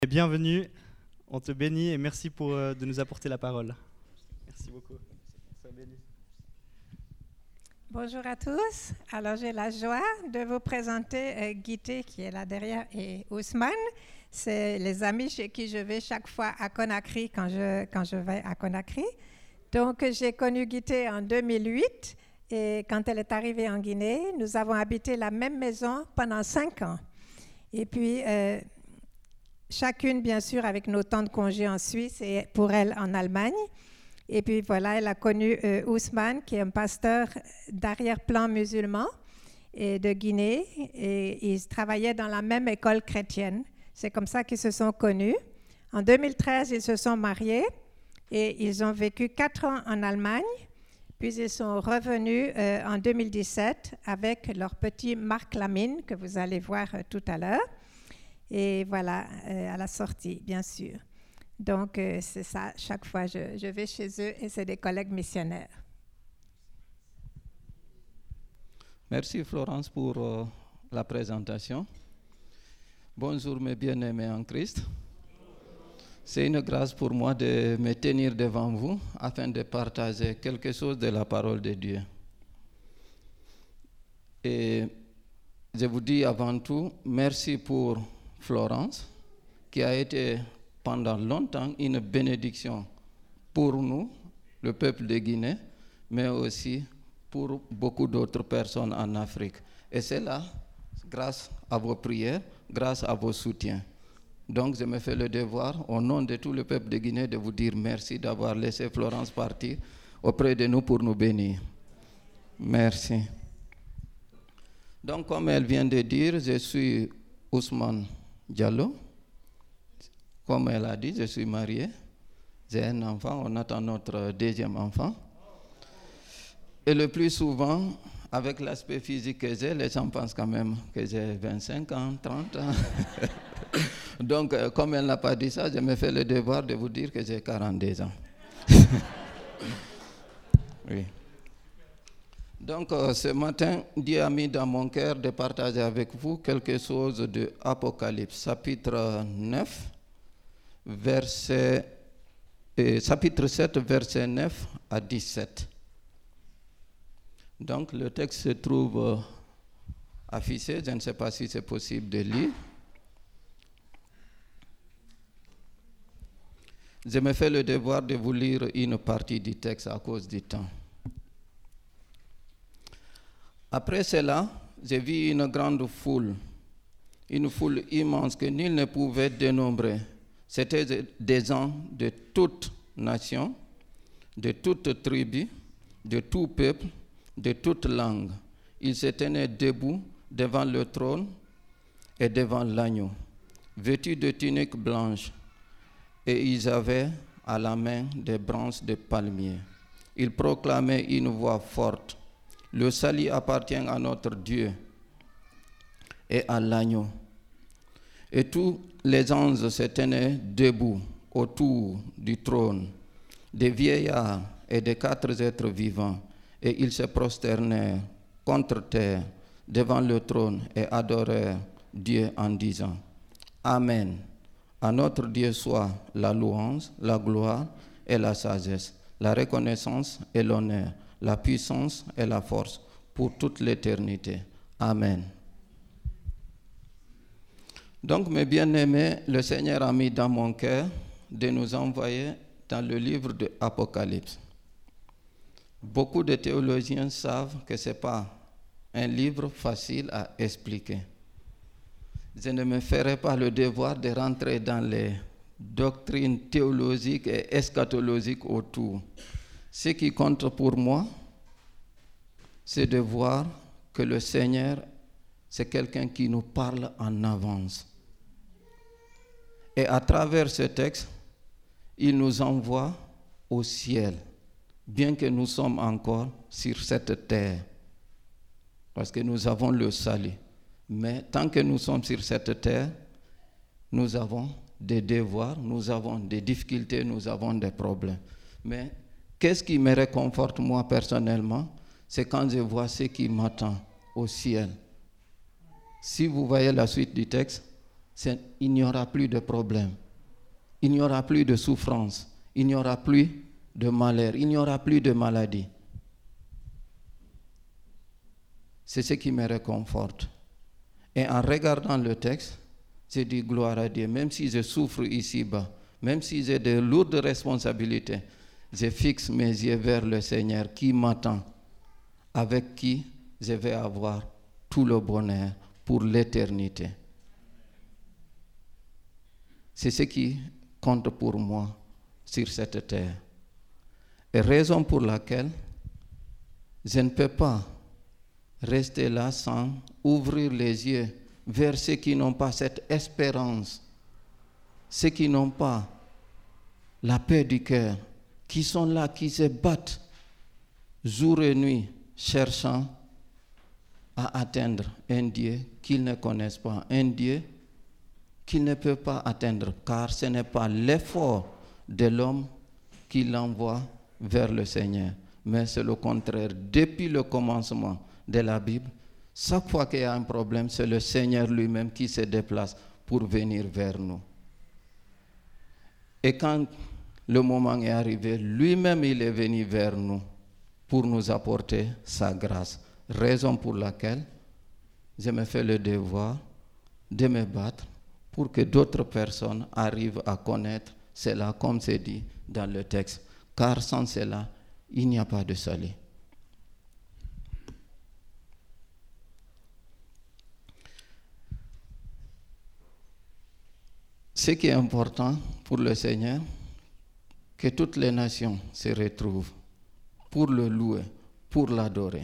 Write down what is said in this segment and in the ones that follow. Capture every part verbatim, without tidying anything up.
Bienvenue, on te bénit et merci pour, euh, de nous apporter la parole. Merci beaucoup. Sois béni. Bonjour à tous. Alors j'ai la joie de vous présenter euh, Guité qui est là derrière et Ousmane. C'est les amis chez qui je vais chaque fois à Conakry quand je, quand je vais à Conakry. Donc j'ai connu Guité en deux mille huit et quand elle est arrivée en Guinée, nous avons habité la même maison pendant cinq ans. Et puis euh, chacune, bien sûr, avec nos temps de congé en Suisse et pour elle en Allemagne. Et puis voilà, elle a connu euh, Ousmane, qui est un pasteur d'arrière-plan musulman et de Guinée. Et ils travaillaient dans la même école chrétienne. C'est comme ça qu'ils se sont connus. En deux mille treize, ils se sont mariés et ils ont vécu quatre ans en Allemagne. Puis ils sont revenus euh, en deux mille dix-sept avec leur petit Marc Lamine, que vous allez voir euh, tout à l'heure. Et voilà, euh, à la sortie, bien sûr. Donc, euh, c'est ça, chaque fois, je, je vais chez eux et c'est des collègues missionnaires. Merci Florence pour euh, la présentation. Bonjour mes bien-aimés en Christ. C'est une grâce pour moi de me tenir devant vous afin de partager quelque chose de la parole de Dieu. Et je vous dis avant tout, merci pour Florence, qui a été pendant longtemps une bénédiction pour nous, le peuple de Guinée, mais aussi pour beaucoup d'autres personnes en Afrique. Et c'est là, grâce à vos prières, grâce à vos soutiens. Donc je me fais le devoir, au nom de tout le peuple de Guinée, de vous dire merci d'avoir laissé Florence partir auprès de nous pour nous bénir. Merci. Donc comme elle vient de dire, je suis Ousmane Diallo. Comme elle a dit, je suis marié, j'ai un enfant, on attend notre deuxième enfant. Et le plus souvent, avec l'aspect physique que j'ai, les gens pensent quand même que j'ai vingt-cinq ans, trente ans. Donc, comme elle n'a pas dit ça, je me fais le devoir de vous dire que j'ai quarante-deux ans. Oui. Donc, euh, ce matin, Dieu a mis dans mon cœur de partager avec vous quelque chose de Apocalypse, chapitre neuf, verset, euh, chapitre sept, verset neuf à dix-sept. Donc, le texte se trouve euh, affiché, je ne sais pas si c'est possible de lire. Je me fais le devoir de vous lire une partie du texte à cause du temps. Après cela, j'ai vu une grande foule, une foule immense que nul ne pouvait dénombrer. C'était des gens de toute nation, de toute tribu, de tout peuple, de toute langue. Ils se tenaient debout devant le trône et devant l'agneau, vêtus de tuniques blanches, et ils avaient à la main des branches de palmier. Ils proclamaient une voix forte: le salut appartient à notre Dieu et à l'agneau. Et tous les anges se tenaient debout autour du trône, des vieillards et des quatre êtres vivants, et ils se prosternèrent contre terre devant le trône et adorèrent Dieu en disant: Amen. À notre Dieu soit la louange, la gloire et la sagesse, la reconnaissance et l'honneur, la puissance et la force pour toute l'éternité. Amen. Donc, mes bien-aimés, le Seigneur a mis dans mon cœur de nous envoyer dans le livre de Apocalypse. Beaucoup de théologiens savent que ce n'est pas un livre facile à expliquer. Je ne me ferai pas le devoir de rentrer dans les doctrines théologiques et eschatologiques autour. Ce qui compte pour moi, c'est de voir que le Seigneur, c'est quelqu'un qui nous parle en avance. Et à travers ce texte, il nous envoie au ciel, bien que nous sommes encore sur cette terre, parce que nous avons le salut. Mais tant que nous sommes sur cette terre, nous avons des devoirs, nous avons des difficultés, nous avons des problèmes. Mais qu'est-ce qui me réconforte moi personnellement? C'est quand je vois ce qui m'attend au ciel. Si vous voyez la suite du texte, c'est, il n'y aura plus de problème, il n'y aura plus de souffrance, il n'y aura plus de malheur, il n'y aura plus de maladie. C'est ce qui me réconforte. Et en regardant le texte, j'ai dit gloire à Dieu, même si je souffre ici-bas, même si j'ai de lourdes responsabilités, je fixe mes yeux vers le Seigneur qui m'attend, avec qui je vais avoir tout le bonheur pour l'éternité. C'est ce qui compte pour moi sur cette terre. Et raison pour laquelle je ne peux pas rester là sans ouvrir les yeux vers ceux qui n'ont pas cette espérance, ceux qui n'ont pas la paix du cœur, qui sont là, qui se battent jour et nuit, cherchant à atteindre un Dieu qu'ils ne connaissent pas, un Dieu qu'ils ne peuvent pas atteindre, car ce n'est pas l'effort de l'homme qui l'envoie vers le Seigneur, mais c'est le contraire. Depuis le commencement de la Bible, chaque fois qu'il y a un problème, c'est le Seigneur lui-même qui se déplace pour venir vers nous. Et quand le moment est arrivé, lui-même il est venu vers nous pour nous apporter sa grâce. Raison pour laquelle je me fais le devoir de me battre pour que d'autres personnes arrivent à connaître cela, comme c'est dit dans le texte. Car sans cela, il n'y a pas de salut. Ce qui est important pour le Seigneur, que toutes les nations se retrouvent pour le louer, pour l'adorer.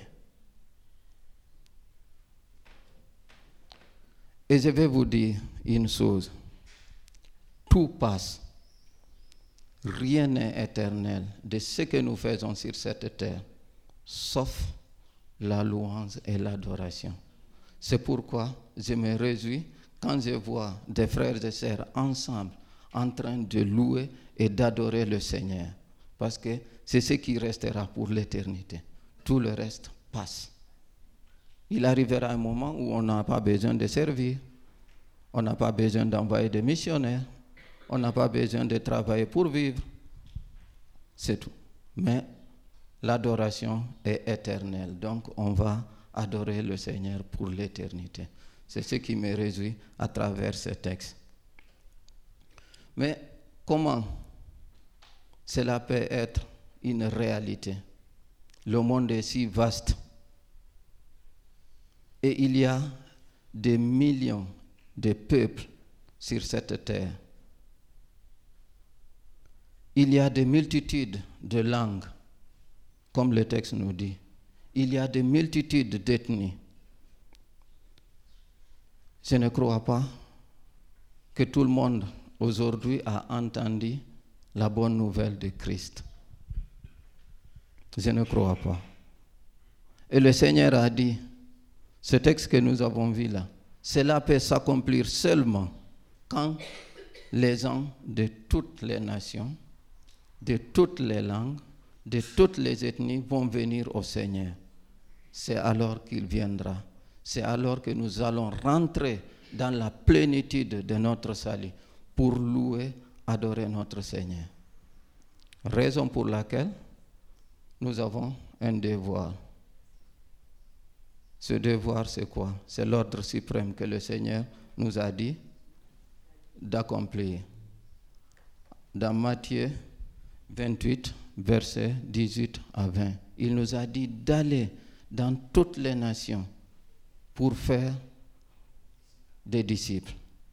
Et je vais vous dire une chose, tout passe, rien n'est éternel de ce que nous faisons sur cette terre, sauf la louange et l'adoration. C'est pourquoi je me réjouis quand je vois des frères et sœurs ensemble en train de louer et d'adorer le Seigneur, parce que c'est ce qui restera pour l'éternité. Tout le reste passe. Il arrivera un moment où on n'a pas besoin de servir, on n'a pas besoin d'envoyer des missionnaires, on n'a pas besoin de travailler pour vivre. C'est tout. Mais l'adoration est éternelle, donc on va adorer le Seigneur pour l'éternité. C'est ce qui me réjouit à travers ce texte. Mais comment cela peut être une réalité? Le monde est si vaste et il y a des millions de peuples sur cette terre. Il y a des multitudes de langues, comme le texte nous dit. Il y a des multitudes d'ethnies. Je ne crois pas que tout le monde aujourd'hui a entendu la bonne nouvelle de Christ. Je ne crois pas. Et le Seigneur a dit, ce texte que nous avons vu là, cela peut s'accomplir seulement quand les gens de toutes les nations, de toutes les langues, de toutes les ethnies vont venir au Seigneur. C'est alors qu'il viendra. C'est alors que nous allons rentrer dans la plénitude de notre salut pour louer, adorer notre Seigneur. Raison pour laquelle nous avons un devoir. Ce devoir, c'est quoi? C'est l'ordre suprême que le Seigneur nous a dit d'accomplir. Dans Matthieu vingt-huit, versets dix-huit à vingt, il nous a dit d'aller dans toutes les nations pour faire des disciples.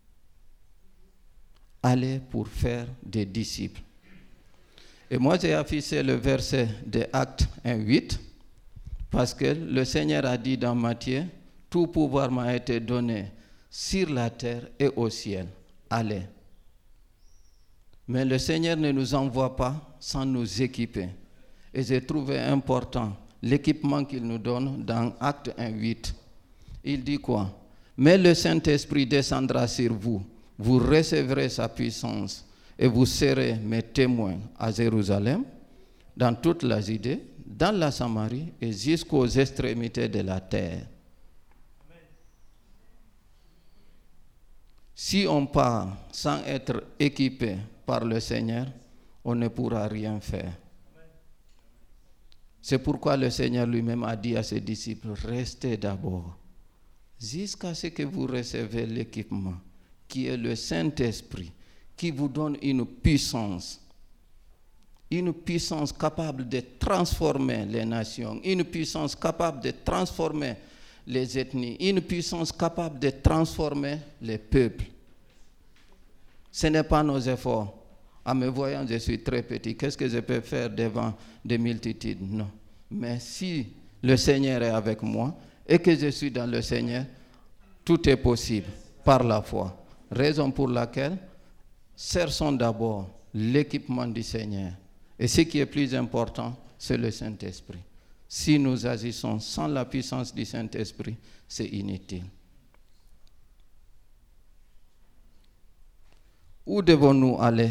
Aller pour faire des disciples. Et moi, j'ai affiché le verset de Actes un, huit, parce que le Seigneur a dit dans Matthieu, tout pouvoir m'a été donné sur la terre et au ciel. Allez. Mais le Seigneur ne nous envoie pas sans nous équiper. Et j'ai trouvé important l'équipement qu'il nous donne dans Actes un, huit. Il dit quoi? Mais le Saint-Esprit descendra sur vous, vous recevrez sa puissance et vous serez mes témoins à Jérusalem, dans toute la Judée, dans la Samarie et jusqu'aux extrémités de la terre. Si on part sans être équipé par le Seigneur, on ne pourra rien faire. C'est pourquoi le Seigneur lui-même a dit à ses disciples, restez d'abord, jusqu'à ce que vous recevez l'équipement, qui est le Saint-Esprit, qui vous donne une puissance, une puissance capable de transformer les nations, une puissance capable de transformer les ethnies, une puissance capable de transformer les peuples. Ce n'est pas nos efforts. En me voyant, je suis très petit. Qu'est-ce que je peux faire devant des multitudes? Non. Mais si le Seigneur est avec moi et que je suis dans le Seigneur, tout est possible par la foi. Raison pour laquelle, cherchons d'abord l'équipement du Seigneur. Et ce qui est plus important, c'est le Saint-Esprit. Si nous agissons sans la puissance du Saint-Esprit, c'est inutile. Où devons-nous aller?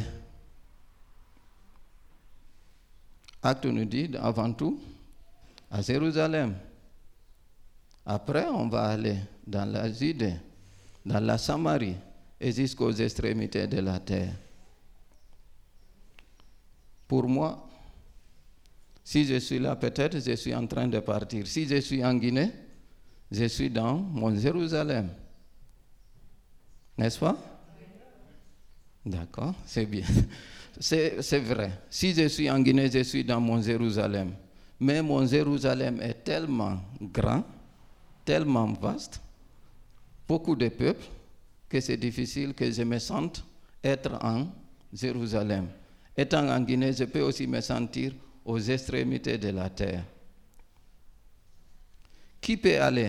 Acte nous dit, avant tout, à Jérusalem. Après, on va aller dans la Judée, dans la Samarie et jusqu'aux extrémités de la terre. Pour moi, si je suis là, peut-être je suis en train de partir. Si je suis en Guinée, je suis dans mon Jérusalem. N'est-ce pas? D'accord, c'est bien. C'est, c'est vrai. Si je suis en Guinée, je suis dans mon Jérusalem. Mais mon Jérusalem est tellement grand, tellement vaste, beaucoup de peuples, que c'est difficile que je me sente être en Jérusalem. Étant en Guinée, je peux aussi me sentir aux extrémités de la terre. Qui peut aller?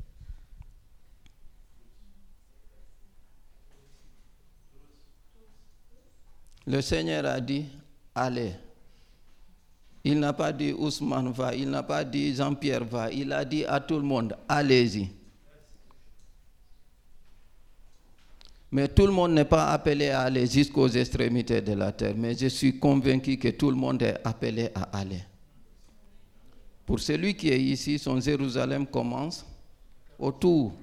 Le Seigneur a dit, allez. Il n'a pas dit Ousmane va, il n'a pas dit Jean-Pierre va, il a dit à tout le monde, allez-y. Mais tout le monde n'est pas appelé à aller jusqu'aux extrémités de la terre, mais je suis convaincu que tout le monde est appelé à aller. Pour celui qui est ici, son Jérusalem commence autour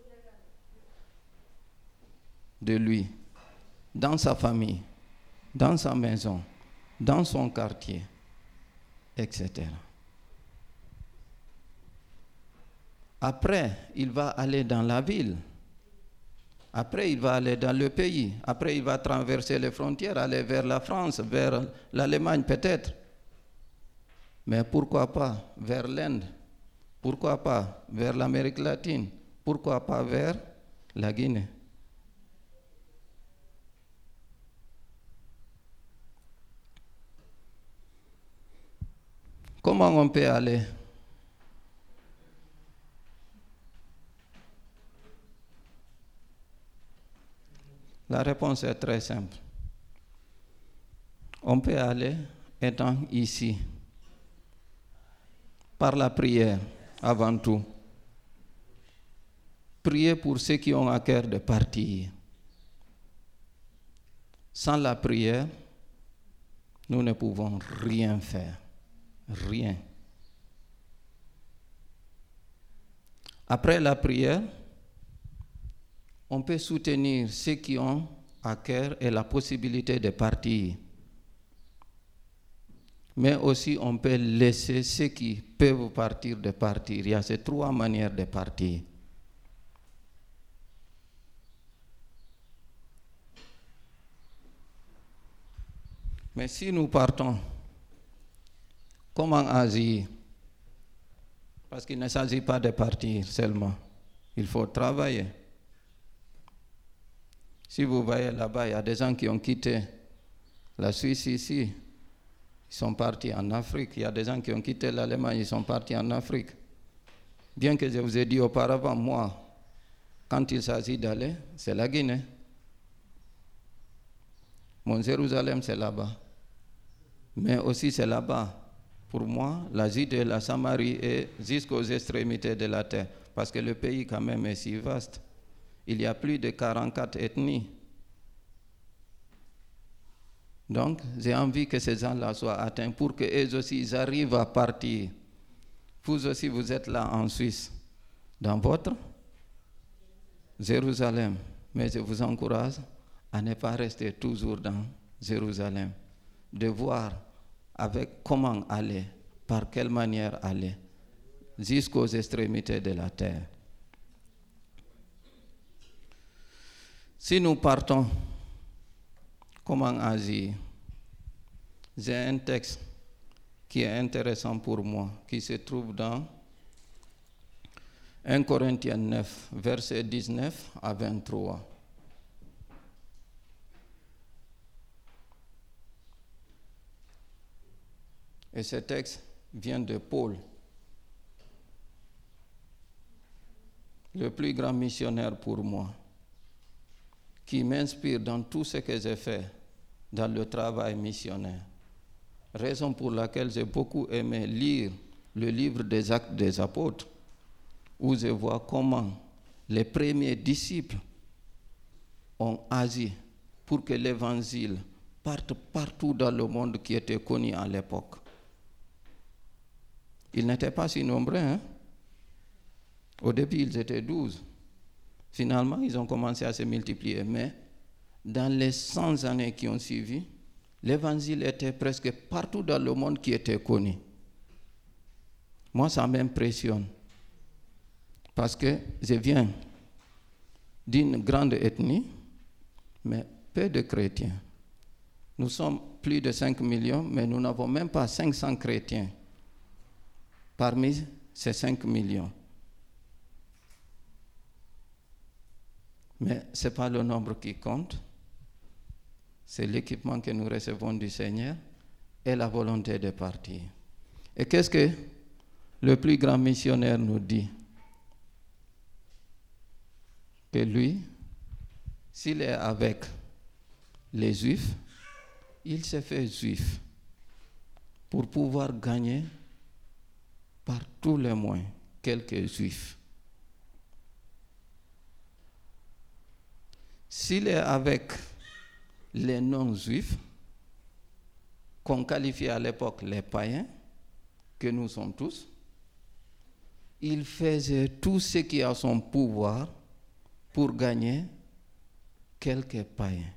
de lui, dans sa famille, dans sa maison, dans son quartier, et cetera. Après, il va aller dans la ville. Après, il va aller dans le pays. Après, il va traverser les frontières, aller vers la France, vers l'Allemagne peut-être. Mais pourquoi pas vers l'Inde? Pourquoi pas vers l'Amérique latine? Pourquoi pas vers la Guinée? Comment on peut aller? La réponse est très simple. On peut aller étant ici, par la prière avant tout. Prier pour ceux qui ont à cœur de partir. Sans la prière, nous ne pouvons rien faire. Rien. Après la prière, on peut soutenir ceux qui ont à cœur et la possibilité de partir. Mais aussi, on peut laisser ceux qui peuvent partir de partir. Il y a ces trois manières de partir. Mais si nous partons, comment agir? Parce qu'il ne s'agit pas de partir seulement. Il faut travailler. Si vous voyez là-bas, il y a des gens qui ont quitté la Suisse ici. Ils sont partis en Afrique. Il y a des gens qui ont quitté l'Allemagne. Ils sont partis en Afrique. Bien que je vous ai dit auparavant, moi, quand il s'agit d'aller, c'est la Guinée. Mon Jérusalem, c'est là-bas. Mais aussi, c'est là-bas. Pour moi, la Judée, la Samarie et jusqu'aux extrémités de la terre. Parce que le pays, quand même, est si vaste. Il y a plus de quarante-quatre ethnies. Donc, j'ai envie que ces gens-là soient atteints pour qu'eux aussi, ils arrivent à partir. Vous aussi, vous êtes là en Suisse, dans votre Jérusalem. mais je vous encourage à ne pas rester toujours dans Jérusalem, de voir avec comment aller, par quelle manière aller, jusqu'aux extrémités de la terre. Si nous partons, comment agir? J'ai un texte qui est intéressant pour moi, qui se trouve dans un Corinthiens neuf, versets dix-neuf à vingt-trois. Et ce texte vient de Paul, le plus grand missionnaire pour moi, qui m'inspire dans tout ce que j'ai fait dans le travail missionnaire. Raison pour laquelle j'ai beaucoup aimé lire le livre des Actes des Apôtres, où je vois comment les premiers disciples ont agi pour que l'évangile parte partout dans le monde qui était connu à l'époque. Ils n'étaient pas si nombreux, hein? Au début, ils étaient douze. Finalement, ils ont commencé à se multiplier. Mais dans les cent années qui ont suivi, l'évangile était presque partout dans le monde qui était connu. Moi, ça m'impressionne. Parce que je viens d'une grande ethnie, mais peu de chrétiens. Nous sommes plus de cinq millions, mais nous n'avons même pas cinq cents chrétiens parmi ces cinq millions. Mais ce n'est pas le nombre qui compte, c'est l'équipement que nous recevons du Seigneur et la volonté de partir. Et qu'est-ce que le plus grand missionnaire nous dit? Que lui, s'il est avec les Juifs, il se fait juif pour pouvoir gagner par tous les moyens quelques Juifs. S'il est avec les non-juifs, qu'on qualifiait à l'époque les païens, que nous sommes tous, il faisait tout ce qui est à son pouvoir pour gagner quelques païens.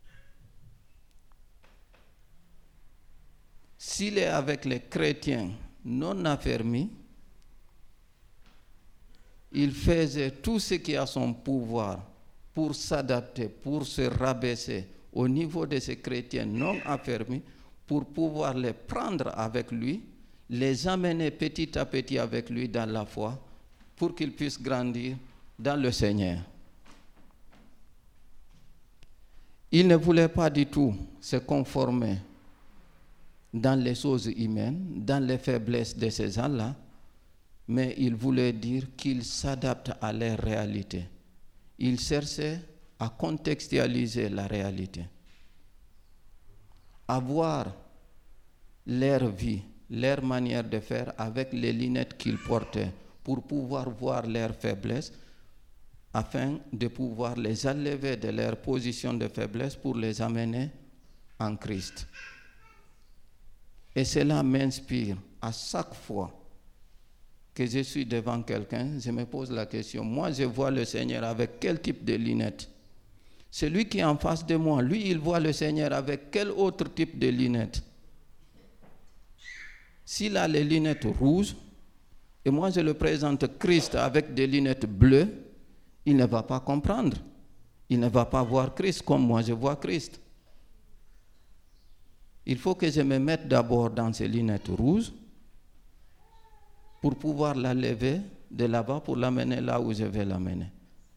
S'il est avec les chrétiens non affermis, il faisait tout ce qui est à son pouvoir pour s'adapter, pour se rabaisser au niveau de ces chrétiens non affermis, pour pouvoir les prendre avec lui, les amener petit à petit avec lui dans la foi, pour qu'ils puissent grandir dans le Seigneur. Il ne voulait pas du tout se conformer dans les choses humaines, dans les faiblesses de ces gens-là, mais il voulait dire qu'ils s'adaptent à leur réalité. Il cherchait à contextualiser la réalité, à voir leur vie, leur manière de faire avec les lunettes qu'ils portaient pour pouvoir voir leurs faiblesses, afin de pouvoir les enlever de leur position de faiblesse pour les amener en Christ. Et cela m'inspire à chaque fois que je suis devant quelqu'un, je me pose la question, moi je vois le Seigneur avec quel type de lunettes? Celui qui est en face de moi, lui il voit le Seigneur avec quel autre type de lunettes? S'il a les lunettes rouges, et moi je le présente Christ avec des lunettes bleues, il ne va pas comprendre. Il ne va pas voir Christ comme moi je vois Christ. Il faut que je me mette d'abord dans ces lunettes rouges pour pouvoir la lever de là-bas pour l'amener là où je vais l'amener.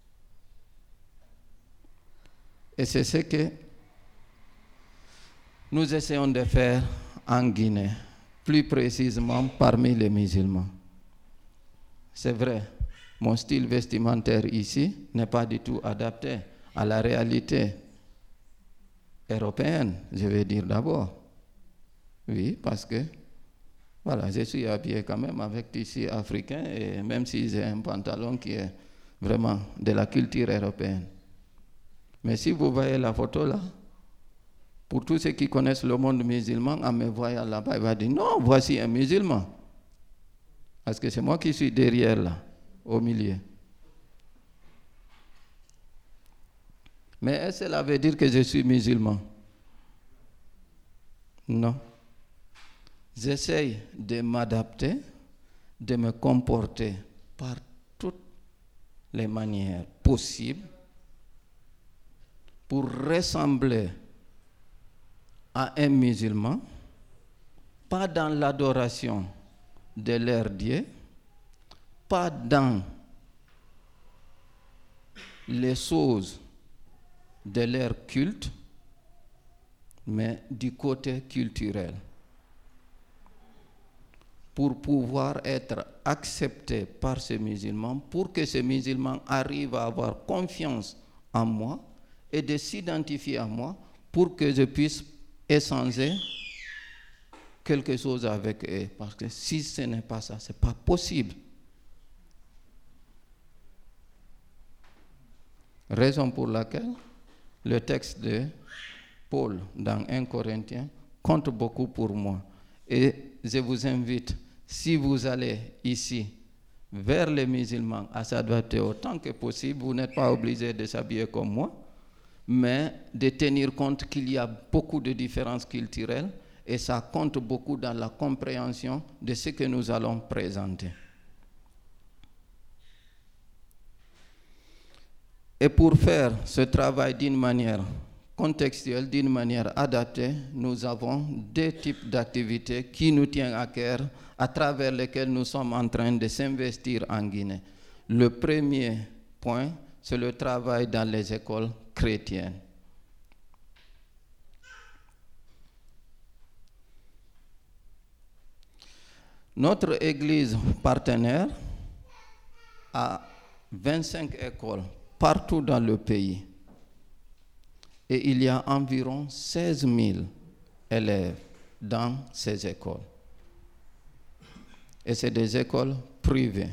Et c'est ce que nous essayons de faire en Guinée, plus précisément parmi les musulmans. C'est vrai, mon style vestimentaire ici n'est pas du tout adapté à la réalité européenne, je vais dire d'abord. Oui, parce que voilà, je suis habillé quand même avec tissu africain, et même si j'ai un pantalon qui est vraiment de la culture européenne. Mais si vous voyez la photo là, pour tous ceux qui connaissent le monde musulman, en me voyant là-bas, il va dire non, voici un musulman. Parce que c'est moi qui suis derrière là, au milieu. Mais est-ce que cela veut dire que je suis musulman? Non. J'essaye de m'adapter, de me comporter par toutes les manières possibles pour ressembler à un musulman, pas dans l'adoration de leur Dieu, pas dans les choses de leur culte, mais du côté culturel, pour pouvoir être accepté par ces musulmans, pour que ces musulmans arrivent à avoir confiance en moi et de s'identifier à moi, pour que je puisse échanger quelque chose avec eux. Parce que si ce n'est pas ça, ce n'est pas possible. Raison pour laquelle le texte de Paul dans un Corinthiens compte beaucoup pour moi. Et je vous invite, si vous allez ici vers les musulmans, à s'adapter autant que possible. Vous n'êtes pas obligé de s'habiller comme moi, mais de tenir compte qu'il y a beaucoup de différences culturelles et ça compte beaucoup dans la compréhension de ce que nous allons présenter. Et pour faire ce travail d'une manière contextuelle, d'une manière adaptée, nous avons deux types d'activités qui nous tiennent à cœur, à travers lesquelles nous sommes en train de s'investir en Guinée. Le premier point, c'est le travail dans les écoles chrétiennes. Notre église partenaire a vingt-cinq écoles partout dans le pays. Et il y a environ seize mille élèves dans ces écoles. Et c'est des écoles privées.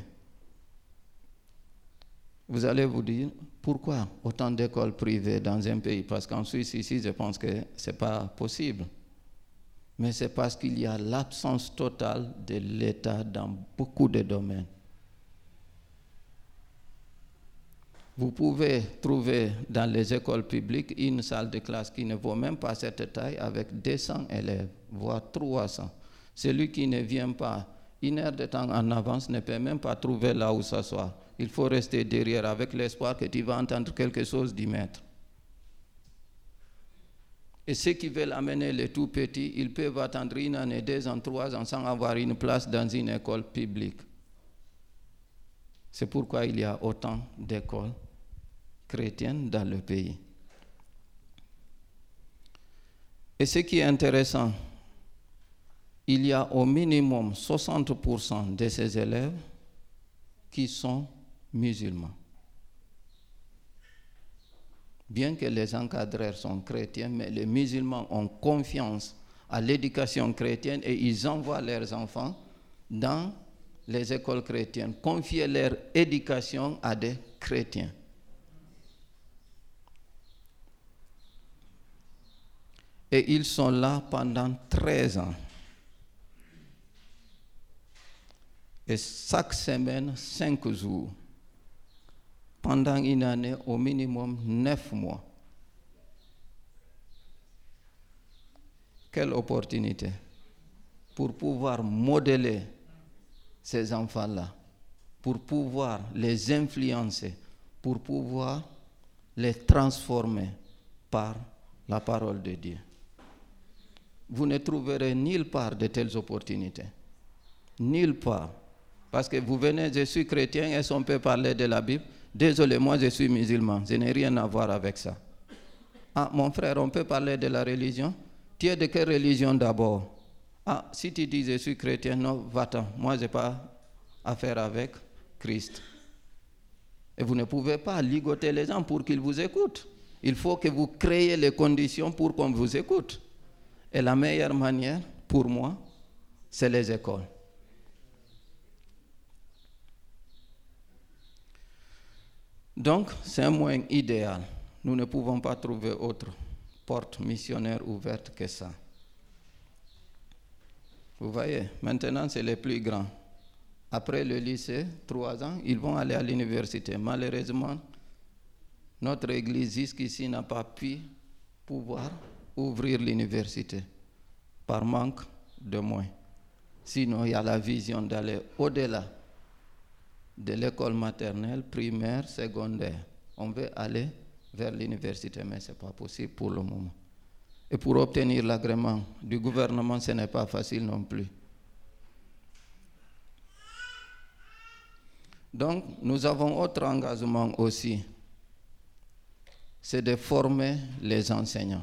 Vous allez vous dire, pourquoi autant d'écoles privées dans un pays? Parce qu'en Suisse, ici, je pense que ce n'est pas possible. Mais c'est parce qu'il y a l'absence totale de l'État dans beaucoup de domaines. Vous pouvez trouver dans les écoles publiques une salle de classe qui ne vaut même pas cette taille avec deux cents élèves, voire trois cents. Celui qui ne vient pas une heure de temps en avance ne peut même pas trouver là où s'asseoir. Il faut rester derrière avec l'espoir que tu vas entendre quelque chose du maître. Et ceux qui veulent amener les tout petits, ils peuvent attendre une année, deux ans, trois ans sans avoir une place dans une école publique. C'est pourquoi il y a autant d'écoles chrétiennes dans le pays. Et ce qui est intéressant, il y a au minimum soixante pour cent de ces élèves qui sont musulmans. Bien que les encadreurs sont chrétiens, mais les musulmans ont confiance à l'éducation chrétienne et ils envoient leurs enfants dans les écoles chrétiennes, confier leur éducation à des chrétiens. Et ils sont là pendant treize ans. Et chaque semaine, cinq jours. Pendant une année, au minimum neuf mois. Quelle opportunité pour pouvoir modeler ces enfants-là, pour pouvoir les influencer, pour pouvoir les transformer par la parole de Dieu. Vous ne trouverez nulle part de telles opportunités. Nulle part. Parce que vous venez, je suis chrétien, est-ce qu'on peut parler de la Bible? Désolé, moi je suis musulman, je n'ai rien à voir avec ça. Ah, mon frère, on peut parler de la religion? Tu es de quelle religion d'abord? Ah, si tu dis je suis chrétien, non, va-t'en. Moi, je n'ai pas affaire avec Christ. Et vous ne pouvez pas ligoter les gens pour qu'ils vous écoutent. Il faut que vous créez les conditions pour qu'on vous écoute. Et la meilleure manière, pour moi, c'est les écoles. Donc, c'est un moyen idéal. Nous ne pouvons pas trouver autre porte missionnaire ouverte que ça. Vous voyez, maintenant, c'est les plus grands. Après le lycée, trois ans, ils vont aller à l'université. Malheureusement, notre église jusqu'ici n'a pas pu pouvoir ouvrir l'université par manque de moyens. Sinon, il y a la vision d'aller au-delà de l'école maternelle, primaire, secondaire. On veut aller vers l'université, mais ce n'est pas possible pour le moment. Et pour obtenir l'agrément du gouvernement, ce n'est pas facile non plus. Donc, nous avons autre engagement aussi, c'est de former les enseignants.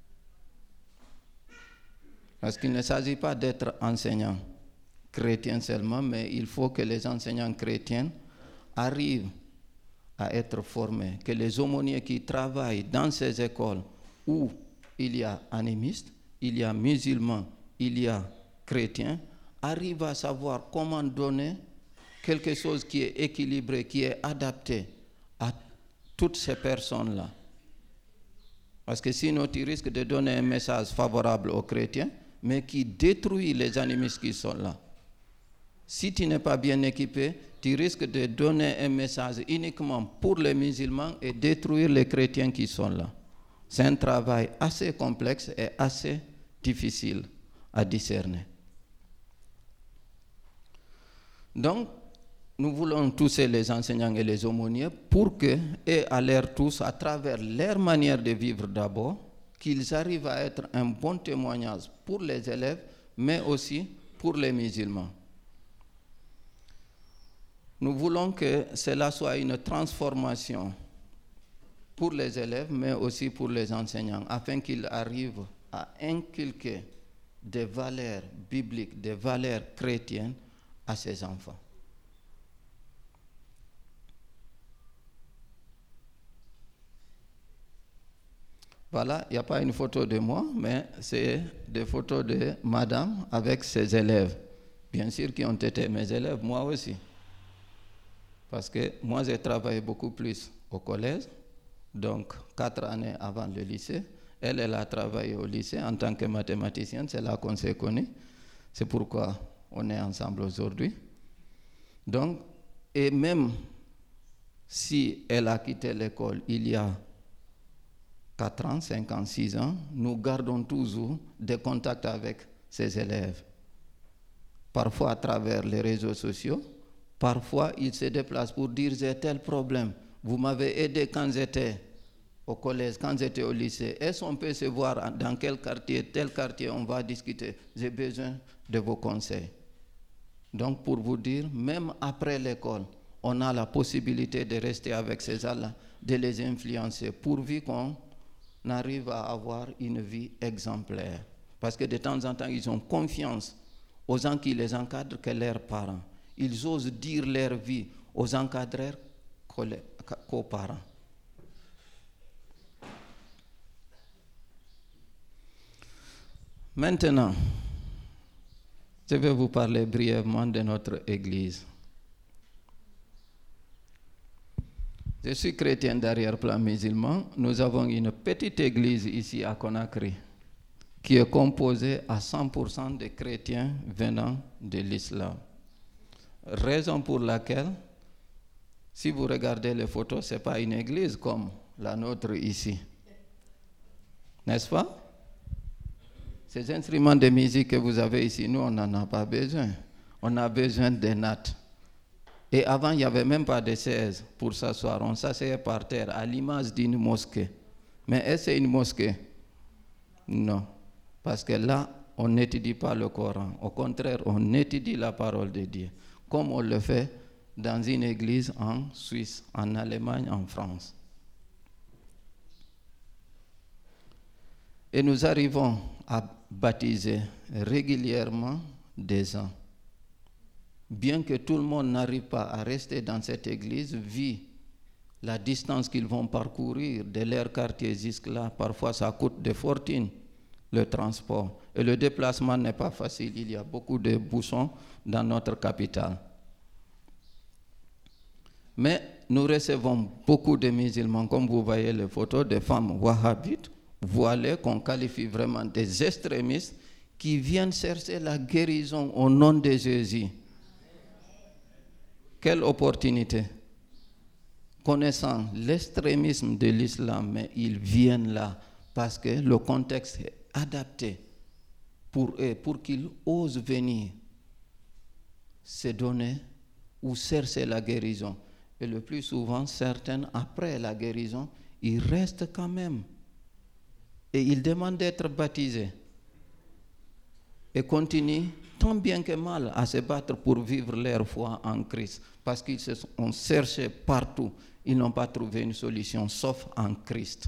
Parce qu'il ne s'agit pas d'être enseignant chrétien seulement, mais il faut que les enseignants chrétiens arrivent à être formés, que les aumôniers qui travaillent dans ces écoles où il y a animistes, il y a musulmans, il y a chrétiens, arrivent à savoir comment donner quelque chose qui est équilibré, qui est adapté à toutes ces personnes-là. Parce que sinon, tu risques de donner un message favorable aux chrétiens, mais qui détruit les animistes qui sont là. Si tu n'es pas bien équipé, tu risques de donner un message uniquement pour les musulmans et détruire les chrétiens qui sont là. C'est un travail assez complexe et assez difficile à discerner. Donc, nous voulons tousser les enseignants et les aumôniers pour que, et à leur tous, à travers leur manière de vivre d'abord, qu'ils arrivent à être un bon témoignage pour les élèves, mais aussi pour les musulmans. Nous voulons que cela soit une transformation pour les élèves, mais aussi pour les enseignants, afin qu'ils arrivent à inculquer des valeurs bibliques, des valeurs chrétiennes à ces enfants. Voilà, il n'y a pas une photo de moi, mais c'est des photos de madame avec ses élèves. Bien sûr qui ont été mes élèves, moi aussi. Parce que moi, j'ai travaillé beaucoup plus au collège, donc quatre années avant le lycée. Elle, elle a travaillé au lycée en tant que mathématicienne, c'est là qu'on s'est connus. C'est pourquoi on est ensemble aujourd'hui. Donc, et même si elle a quitté l'école il y a quatre ans, cinq ans, six ans, nous gardons toujours des contacts avec ses élèves. Parfois à travers les réseaux sociaux, parfois ils se déplacent pour dire j'ai tel problème. Vous m'avez aidé quand j'étais au collège, quand j'étais au lycée. Est-ce qu'on peut se voir dans quel quartier, tel quartier, on va discuter. J'ai besoin de vos conseils. Donc pour vous dire, même après l'école, on a la possibilité de rester avec ces gens-là, de les influencer, pourvu qu'on arrive à avoir une vie exemplaire. Parce que de temps en temps, ils ont confiance aux gens qui les encadrent que leurs parents. Ils osent dire leur vie aux encadreurs qu'aux parents. Maintenant, je vais vous parler brièvement de notre Église. Je suis chrétien d'arrière-plan musulman. Nous avons une petite église ici à Conakry qui est composée à cent pour cent de chrétiens venant de l'islam. Raison pour laquelle, si vous regardez les photos, ce n'est pas une église comme la nôtre ici. N'est-ce pas? Ces instruments de musique que vous avez ici, nous, on n'en a pas besoin. On a besoin des nattes. Et avant, il n'y avait même pas de chaises pour s'asseoir. On s'asseyait par terre, à l'image d'une mosquée. Mais est-ce que c'est une mosquée? Non. Parce que là, on n'étudie pas le Coran. Au contraire, on étudie la parole de Dieu. Comme on le fait dans une église en Suisse, en Allemagne, en France. Et nous arrivons à baptiser régulièrement des gens. Bien que tout le monde n'arrive pas à rester dans cette église, vu la distance qu'ils vont parcourir de leur quartier jusque-là, parfois ça coûte des fortunes, le transport. Et le déplacement n'est pas facile, il y a beaucoup de bouchons dans notre capitale. Mais nous recevons beaucoup de musulmans, comme vous voyez les photos, de femmes wahhabites, voilées, qu'on qualifie vraiment des extrémistes, qui viennent chercher la guérison au nom de Jésus. Quelle opportunité! connaissant l'extrémisme de l'islam, mais ils viennent là parce que le contexte est adapté pour eux, pour qu'ils osent venir se donner ou chercher la guérison. Et le plus souvent, certains, après la guérison, ils restent quand même. Et ils demandent d'être baptisés. Et continuent, tant bien que mal, à se battre pour vivre leur foi en Christ. Parce qu'ils se sont cherché partout. Ils n'ont pas trouvé une solution, sauf en Christ.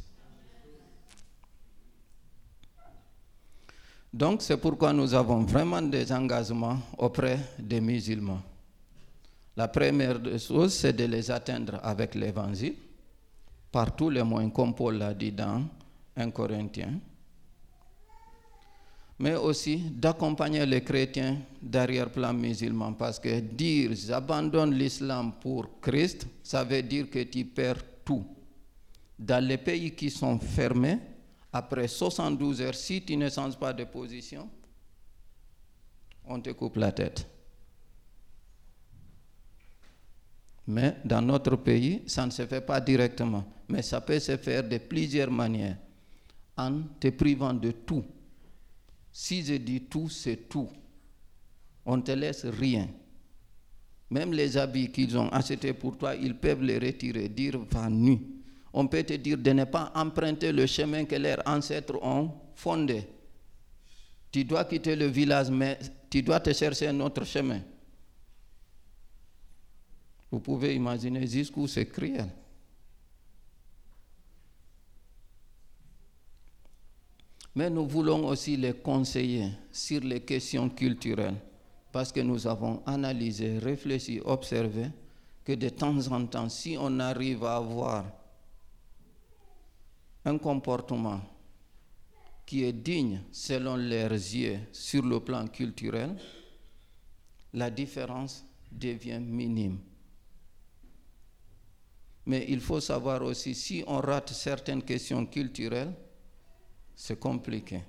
Donc, c'est pourquoi nous avons vraiment des engagements auprès des musulmans. La première des choses, c'est de les atteindre avec l'évangile, par tous les moyens, comme Paul l'a dit dans un Corinthiens, mais aussi d'accompagner les chrétiens d'arrière-plan musulman, parce que dire « j'abandonne l'islam pour Christ », ça veut dire que tu perds tout. Dans les pays qui sont fermés, après soixante-douze heures, si tu ne changes pas de position, on te coupe la tête. Mais dans notre pays, ça ne se fait pas directement. Mais ça peut se faire de plusieurs manières, en te privant de tout. Si je dis tout, c'est tout. On ne te laisse rien. Même les habits qu'ils ont achetés pour toi, ils peuvent les retirer, dire « va nu ». On peut te dire de ne pas emprunter le chemin que leurs ancêtres ont fondé. Tu dois quitter le village, mais tu dois te chercher un autre chemin. Vous pouvez imaginer jusqu'où c'est cruel. Mais nous voulons aussi les conseiller sur les questions culturelles, parce que nous avons analysé, réfléchi, observé que de temps en temps, si on arrive à avoir un comportement qui est digne selon leurs yeux sur le plan culturel, la différence devient minime. Mais il faut savoir aussi, si on rate certaines questions culturelles, c'est compliqué.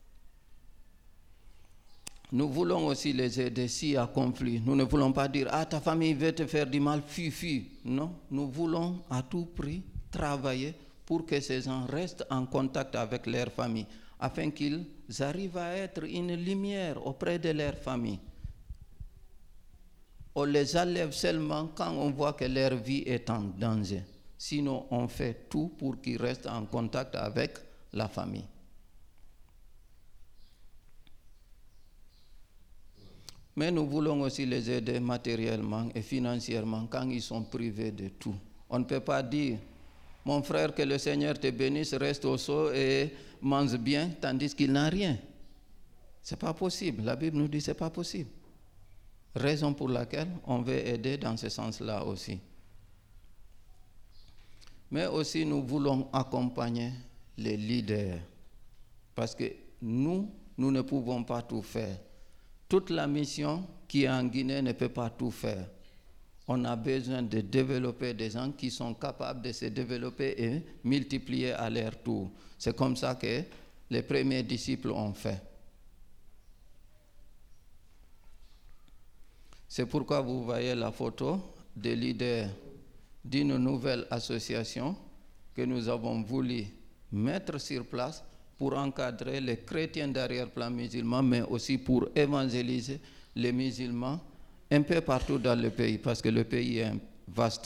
Nous voulons aussi les aider s'il y a conflit. Nous ne voulons pas dire « Ah, ta famille veut te faire du mal, fuis, fuis ». Non, nous voulons à tout prix travailler pour que ces gens restent en contact avec leur famille, afin qu'ils arrivent à être une lumière auprès de leur famille. On les enlève seulement quand on voit que leur vie est en danger. Sinon, on fait tout pour qu'ils restent en contact avec la famille. Mais nous voulons aussi les aider matériellement et financièrement quand ils sont privés de tout. On ne peut pas dire « Mon frère, que le Seigneur te bénisse, reste au chaud et mange bien, tandis qu'il n'a rien ». Ce n'est pas possible. La Bible nous dit que ce n'est pas possible. Raison pour laquelle on veut aider dans ce sens-là aussi. Mais aussi nous voulons accompagner les leaders, parce que nous, nous ne pouvons pas tout faire. Toute la mission qui est en Guinée ne peut pas tout faire. On a besoin de développer des gens qui sont capables de se développer et multiplier à leur tour. C'est comme ça que les premiers disciples ont fait. C'est pourquoi vous voyez la photo des leaders d'une nouvelle association que nous avons voulu mettre sur place pour encadrer les chrétiens d'arrière-plan musulmans, mais aussi pour évangéliser les musulmans un peu partout dans le pays, parce que le pays est vaste.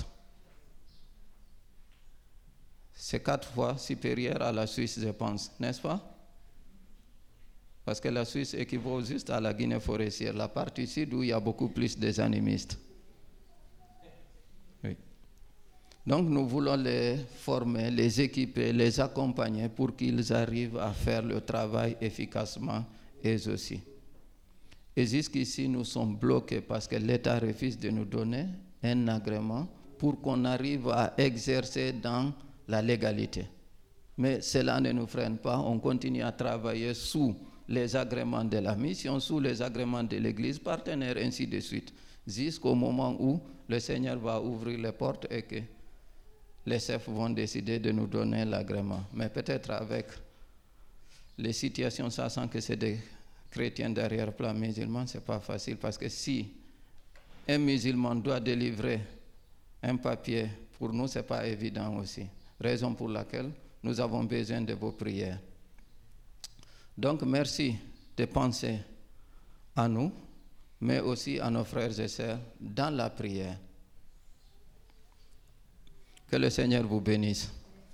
C'est quatre fois supérieur à la Suisse, je pense, n'est-ce pas? Parce que la Suisse équivaut juste à la Guinée forestière, la partie sud où il y a beaucoup plus des animistes. Oui. Donc nous voulons les former, les équiper, les accompagner pour qu'ils arrivent à faire le travail efficacement eux aussi. Et jusqu'ici, nous sommes bloqués parce que l'État refuse de nous donner un agrément pour qu'on arrive à exercer dans la légalité. Mais cela ne nous freine pas, on continue à travailler sous les agréments de la mission, sous les agréments de l'Église partenaire, ainsi de suite, jusqu'au moment où le Seigneur va ouvrir les portes et que les chefs vont décider de nous donner l'agrément. Mais peut-être avec les situations, sachant que c'est des chrétiens d'arrière-plan musulman, ce n'est pas facile, parce que si un musulman doit délivrer un papier pour nous, ce n'est pas évident aussi. Raison pour laquelle nous avons besoin de vos prières. Donc, merci de penser à nous, mais aussi à nos frères et sœurs dans la prière. Que le Seigneur vous bénisse.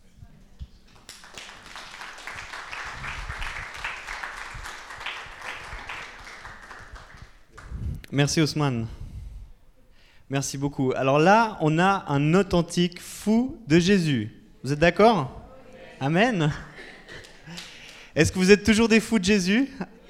Merci Ousmane. Merci beaucoup. Alors là, on a un authentique fou de Jésus. Vous êtes d'accord ? Amen. Est-ce que vous êtes toujours des fous de Jésus ?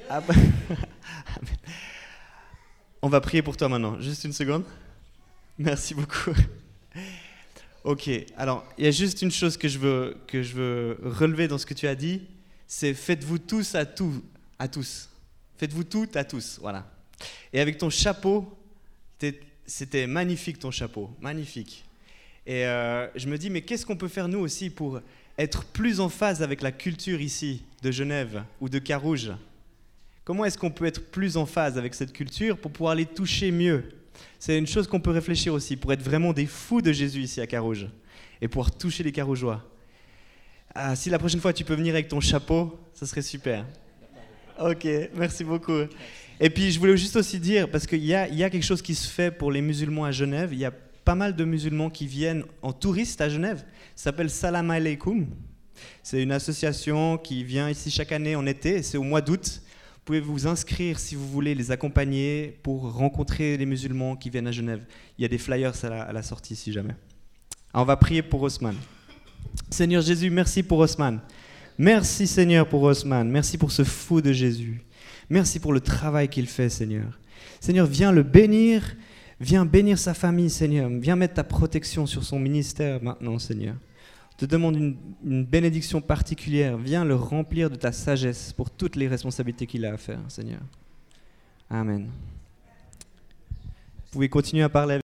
On va prier pour toi maintenant. Juste une seconde. Merci beaucoup. Ok, alors il y a juste une chose que je veux, que je veux relever dans ce que tu as dit, c'est faites-vous tous à, tout, à tous. Faites-vous toutes à tous, voilà. Et avec ton chapeau, c'était magnifique ton chapeau, magnifique. Et euh, je me dis, mais qu'est-ce qu'on peut faire nous aussi pour être plus en phase avec la culture ici de Genève ou de Carouge ? Comment est-ce qu'on peut être plus en phase avec cette culture pour pouvoir les toucher mieux ? C'est une chose qu'on peut réfléchir aussi, pour être vraiment des fous de Jésus ici à Carouge et pouvoir toucher les Carougeois. Ah, si la prochaine fois tu peux venir avec ton chapeau, ça serait super. Ok, merci beaucoup. Et puis je voulais juste aussi dire, parce qu'il y a, il y a quelque chose qui se fait pour les musulmans à Genève, il y a pas mal de musulmans qui viennent en touriste à Genève, ça s'appelle Salam Aleikum. C'est une association qui vient ici chaque année en été, c'est au mois d'août. Vous pouvez vous inscrire si vous voulez les accompagner pour rencontrer les musulmans qui viennent à Genève. Il y a des flyers à la, à la sortie si jamais. Alors on va prier pour Osman. Seigneur Jésus, merci pour Osman. Merci Seigneur pour Osman. Merci pour ce fou de Jésus. Merci pour le travail qu'il fait, Seigneur. Seigneur, viens le bénir. Viens bénir sa famille, Seigneur. Viens mettre ta protection sur son ministère maintenant, Seigneur. Je te demande une, une bénédiction particulière. Viens le remplir de ta sagesse pour toutes les responsabilités qu'il a à faire, Seigneur. Amen. Vous pouvez continuer à parler avec